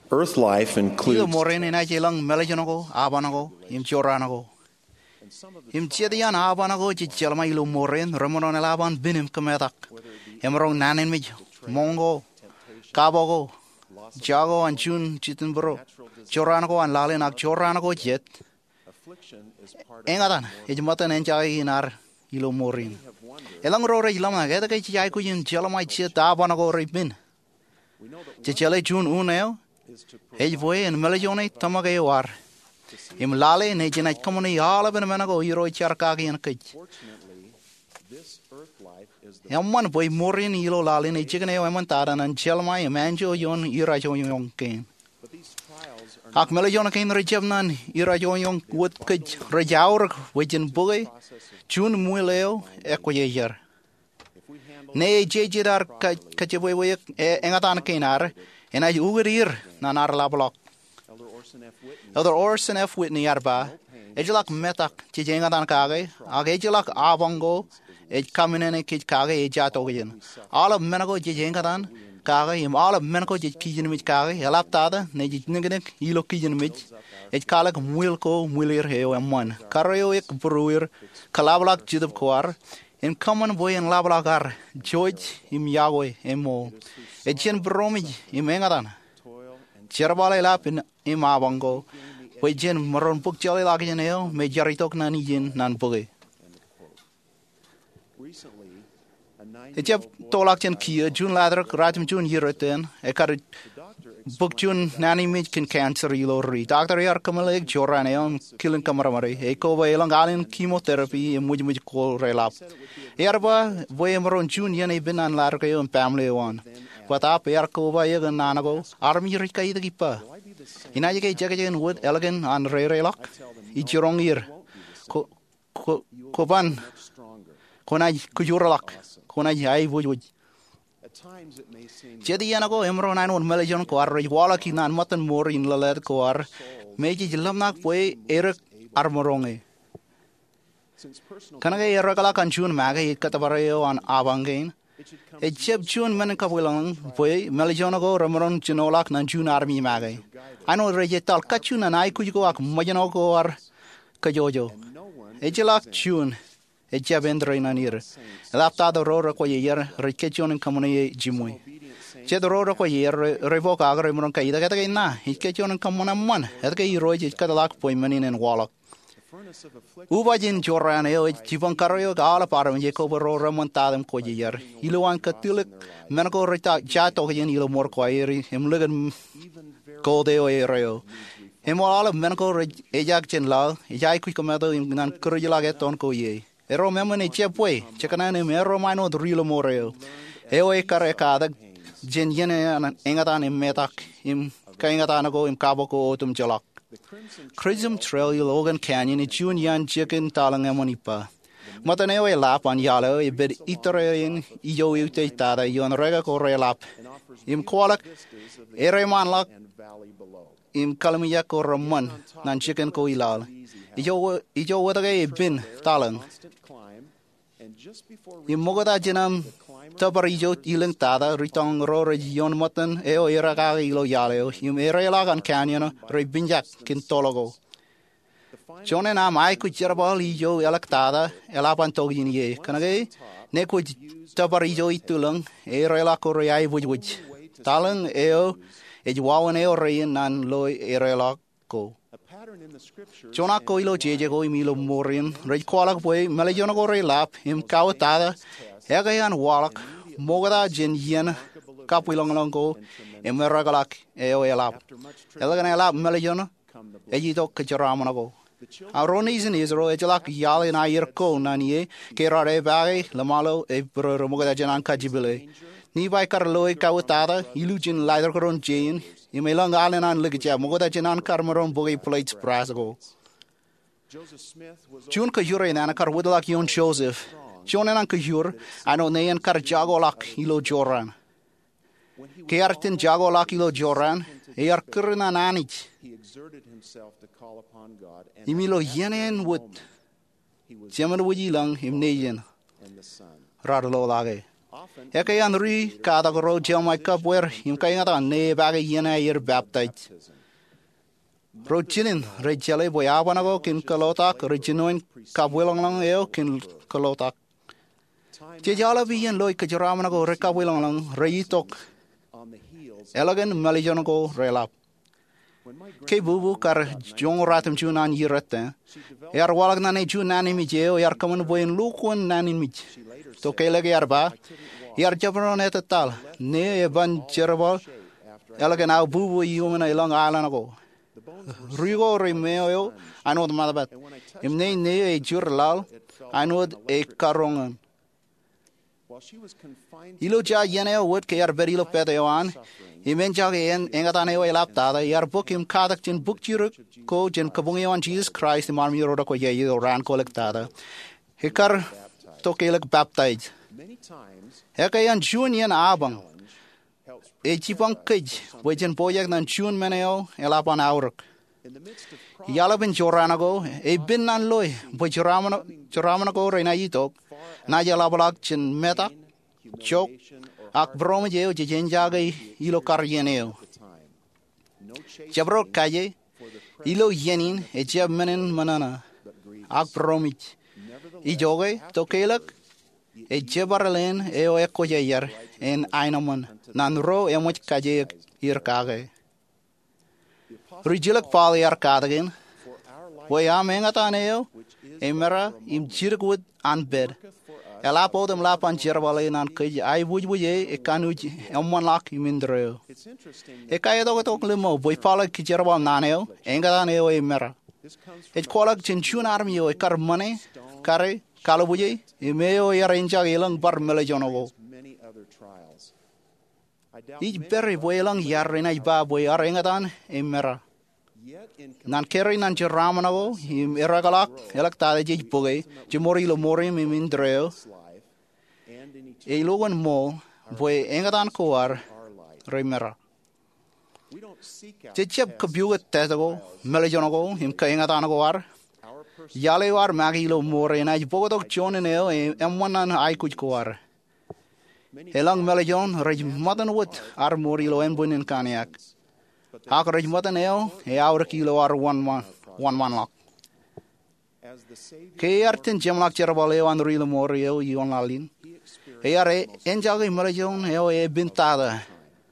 Earth life Ilo includes morin ina jelang melajonago abanago im choranago. Im chedian abanago chichelma ilo morin remonon elaban binim kemetak. Emrong nanin mij mongo kabogo jago anchun chitinbro. Choranago an lalin ak choranago jet. Engatan ejmatan enjai inar ilo morin. Elang rore ilama geta kay chai kuyin chelma chet abanago ribin. Chichele chun uneo. Hej voy en melajone tamage war. Im lale ne jena komoni ala ben menago iro charkagi en kij. Yamman boy morin ilo lale ne chigne yaman taran an chelma manjo yon ira jo yon ken. Ak melajone ken rejabnan ira jo yon wot kij rejaur wejin boy chun mueleo ekwayer. Ne jejirar kajeboy way engatan kenar. En hij ugerir na naar lablok. Elder Orson F. Whitney arba. Ejlak metak chijenga dan kage. Ag ejlak abango. Ej kaminen kij kage ejato gejin. Alle menago chijenga dan kage. Im alle menago jij kijin mit kage. Elap tada ne jij nigenek ilo kijin mit. Ej kalak muilko muilir heo emman. Karyo ek bruir kalablak jidab kwar. In common boy en lablagar George im yagoy emo. Echen bromi im engadan. Cherbale lap im abango. Wejen maron puk jale lageneo me jaritok nani jin nan boge. Echep tolak chen kia jun ladrak ratim jun yireten. Ekar book jun nani mij kin cancer ilori. Doctor yar kamalek joraneo killing kamaramari. Eko elang alin chemotherapy muj kol relap. Yarba boy maron jun yene bin an larkayo family one. But up Yarkova Yagan Nanago, Army Rika Gipa. In Ajaka Jagajan wood elegant and Relak, each your own ear. Koban Konaj Kujuralak, Konaj I would. Jedianago Emron and Melajon Coar, Wallaki and Mutton more in Lalet Coar, Meji Lamnak Way Eric Armoronge. Kanagay Ragalak and June Magay Catabareo and Abangain. A chip chun menakawilang boy, Melajonago, Ramaron Chinolak, and June Army Magay. I know Regetal Kachun and I could go up Majanogo or Kajojo. A jelak chun, a jabendra in an ear. Lapta the road of year, Rekechon and Commune Jimui. Ched the road of year, revoke Agramon Kaida Gatagana, he ketchon and common and one, Edgay Roy Catalak, Poimanin and Wallach. Ubajin Joraneo, Chivon Cario, all apart of Jacob Ramontadam Coyer, Iluan Catulic, Menaco Rita, Jato, and Ilo more quiet, him Lugan Goldeo Aereo. Him all of Menaco Ajax Law, Jaiku Comedo in Nancurulaget on Coye. Ero Memon Chepway, Checkanan, Mero Mino, the real Moreo. Eoe Carecada, Jen Yene and Engatan in Metak, in Kangatanago in Caboco Autumn Jalak. Crimson Trail Logan Canyon, a June Yan Chicken Talang Amonipa. Mataneo lap on Yalo, a bit Iterain, Io Tada, Yon Rega Corelap. Im Qualak, Ereman Lock, Im Kalamiyak or Ramon, Nan Chicken Coilal. Ijo Watagay bin Talang. Im Mogada Jenam, Tabarijo Ilang Tada, Ritong Rora Yon Mutton, Eo Iraka Ilo Yalo, Im Erelagan Canyon, Rebinjak, Kintologo. John and I could jerabal Ijo Electada, Elapantogi ye, Kanagay, Neko Tabarijo Itulang, Erelaco Rai Wood, Talang Eo, Edwawan Eo Rain, and Loy Erelaco. Jonako ilo Jago Milo Morin, Red Qualak Way, Malajonago Relap, Him Kawatada, Egayan Wallak, Mogada Jin Yen, Capilongo, Emeragalak, Eoelap, Eleganelap Melajona, Ejito Kajaramanago. Aronis in Israel, Ejalak Yal and Ayerko, Nanie, Kerare Valley, Lamalo, Ebro Mogada Janan Kajibile, Nibai Carloy Kawatada, Illusion Lidercron Jane. You may long island and Ligaja, Mogoda Janan Carmaron Boy plates Brasago. June Kajure and Anakar Woodlak Yon Joseph. John and Kajur, I know Nayan Karjagolak Ilo Joran. Keartin Jagolak Ilo Joran, Ear Kurina Nanich. Emilo Yenen would Jeman Wujilang, him Nayan. Radalo Lage. e kay an ri ka da ro je mai ka wer im kay ngata ne ba ga yena yer baptized ro chinin re jale boy abana go kin kalota ro chinoin ka welong lang eo kin kalota je jala bi yen loy ka jaramana go re ka welong lang re tok elagan malijon go relap ke bubu kar jong ratam chunan yirata yar walag na ne chunan mi je yar kaman boyen lukun nanin mi to ke lagi yar ba yar jabron et tal ne ban cherbal elagan au bubu yumana ilang alana go rigo remeo anod madabat imne ne e jurlal anod e karongan ilo ja yene wot ke yar berilo pedewan imen ja en engatane o elapta yar book im kadak chin book chiruk ko jen kabungi on Jesus Christ mar mi roda ko ye yo ran kolektada hikar to kelek baptize hekayan junior abang e chipang kij wejen boyak nan chun meneo elapan auruk yala bin joranago e bin nan loy bo joramana go reina yitok na yala balak chin meta chok ak brom je jen jagay ilo kar yeneo jabro kaye ilo yenin e jab menen manana ak bromich I joge to kelak e jebarlen e o eko yeyer en ainaman nan ro e moch kaje ir kage rijilak pal yar kadagen we amengataneo emera im jirgud an bed ela podem la pan jerbale nan kay ay bujbuye e kanuj emman lak imindreo e kay to limo boy pala ki jerbal naneo engataneo emera e kolak chinchun armio e karmane kare kalobuje e meo yarenja elang bar melejonogo I berry boylang yarina ba boy arengatan emera nan keri nan jeramanago im eragalak elakta je poge jemori lo mori mimindreo e logan mo boy engatan koar remera jechep kabuga tetago melejonogo im kaengatan koar yale war magilo more na bogodok choneneo emwanan ai kuj koar elang melejon rej matan wot ar morilo en bunin kaniak hak rej matan eo e aur kilo ar one lak ke artin jemlak cherbale an rilo morio yon lalin e are enjage melejon eo e bintada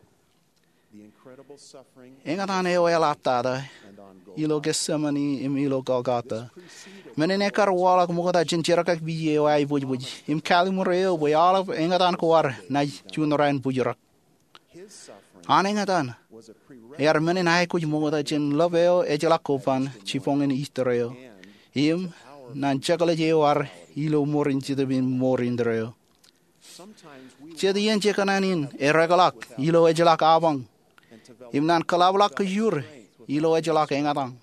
engatan eo e laptada ilo Gethsemane im ilo Golgotha menene kar wala kumukata jincherakak biye wa ai buj im kalimureo boy ala engatan kuar na junoran bujurak anengatan yar menen ai kuj mukata jin loveo ejala kopan chipongen istereo im nan chakale je war ilo morin chidabin morindreo chedi yen chekananin eragalak ilo ejalak abang im nan kalablak yur ilo ejalak engatan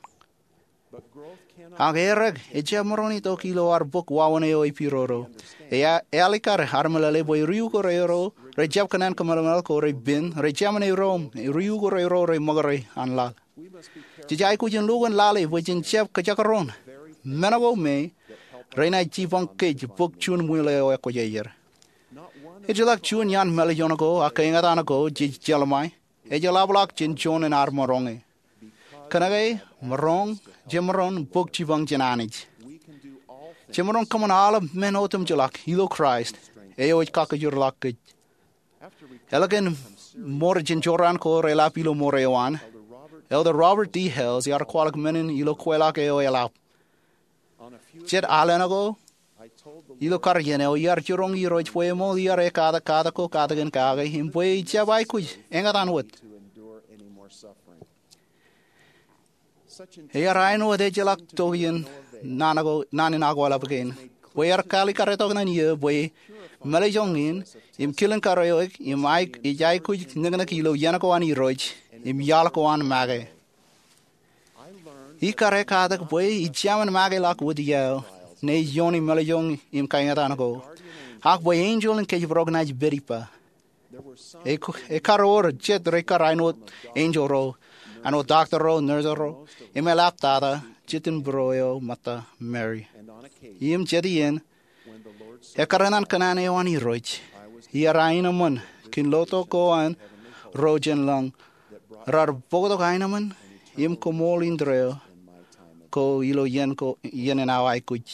Agerag ejamoroni to kilo ar book wawane o ipiroro e alikar harmalale boy riu ko reoro rejab kanan kamalmal ko re bin rejamane rom riu ko reoro re magare anla jijai ku jin lugan lale wajin chep kajakaron menago me reina chipon ke book chun muile o ko yeyer ejalak chun yan melijonago akaingatanago jijalmai ejalablak chin chon en armoronge kanage marong Jemron book chivang jananij. Jemron come on all of men autumn jalak, hilo Christ, eo kakajur lakaj. Elegant morigin joran ko relapilo morewan. Elder Robert D. Hells, yar qualak menin ilo quelak eo elap. Jet alenago, ilo karyeneo yar jurong yroich poemo yar e kada ko kadagan kaga him pue jabai kuj, engatan wood. Here I know de jalak togian nanago naninago again. We are kali karetognan ye boy Malajongin im killing karaoke im Mike ijai kuj nagana kilo yanako ani roich im yalako an mage. I kare kadak boy ijaman mage lak wood yell ne yoni Malajong im kaingatanago. Hak boy angel and cage brognaj beripa. E karor jet rekar I know angel ro. Ano doctor ro, nurse ro, imelap tada, chitin broyo mata Mary. Im jedien, ekaranan kanane wani roich, Hier Eineman, kin loto ko an rojen lang. Rar bogoto Eineman, im ko molin dreo, ko ilo yen en awai kuj.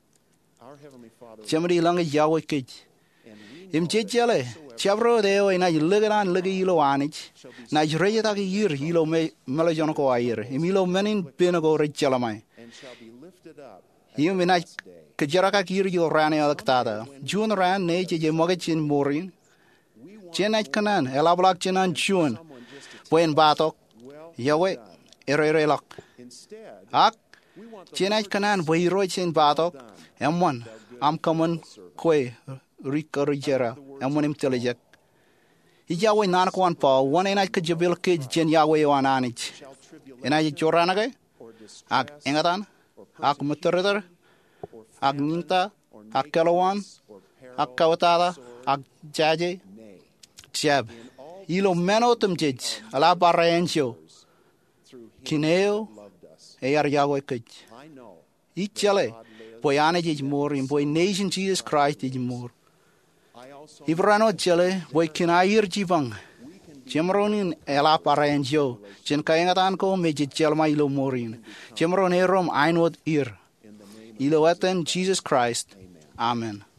Jamri lang Yahweh kuj. Im jejele, chabro deo na lugaran lugi ilo anich, na jrejata ki yir ilo melajon ko ayer, im ilo menin binago rejalamai. Im na kejaraka kir yo rane alaktada, jun ran ne je mogachin morin. Chenach kanan, elablak chenan jun, buen batok, Yahweh, erelak. Ak, chenach kanan, boy chen batok, M1, am common kwe, Rika Rigera, and one intelligent. Yahweh Nanakwan Paul, one and I could jabil kid Jen Yahweh on Anich. And I Joranage, Ag Engatan, Ag Mutter, Ag Ninta, Ag Kalawan, Ag Kawatada, Ag Jaje, Jab. Ilo menotum jij, ala barrenjo. Kineo, Ear Yahweh kid. Each jale, boy anage more, in boy nation Jesus Christ is more. Ibrano jale, boy kinair jibang. Jemronin ela parenjo, jen kayangatan ko meji jelma ilo morin. Jemron erom einwod ir. Ilo eten Jesus Christ. Amen.